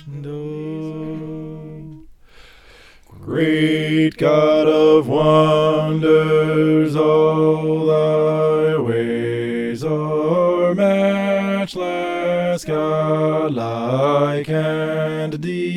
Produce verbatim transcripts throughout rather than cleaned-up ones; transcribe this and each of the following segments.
Do. Great God of wonders, all thy ways are matchless, godlike and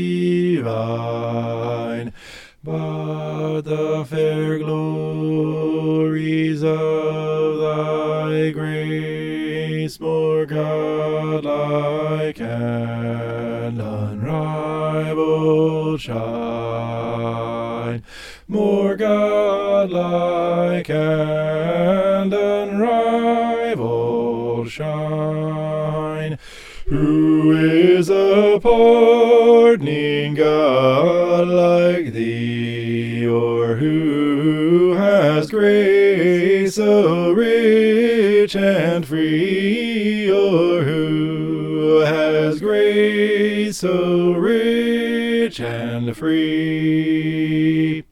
divine. But the fair glories of thy grace, more godlike and unrivaled shine, more godlike and unrivaled shine. Who is a pardoning God like thee, or who has grace so rich and free, or who has grace so rich and free?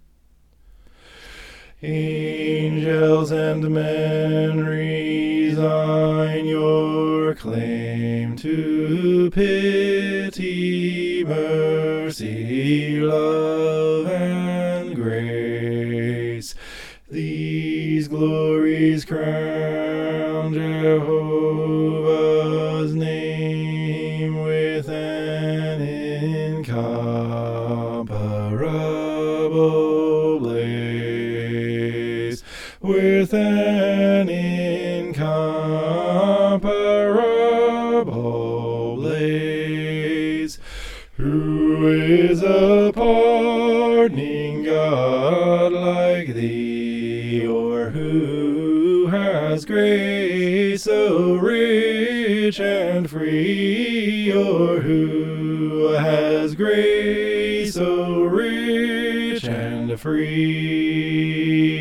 Angels and men resign your claim to pity, mercy, love, and grace. These glories crown Jehovah's name with an incomparable blaze, with an incomparable blaze. Who is a pardoning God like thee, or who has grace so rich and free, or who has grace so rich and free?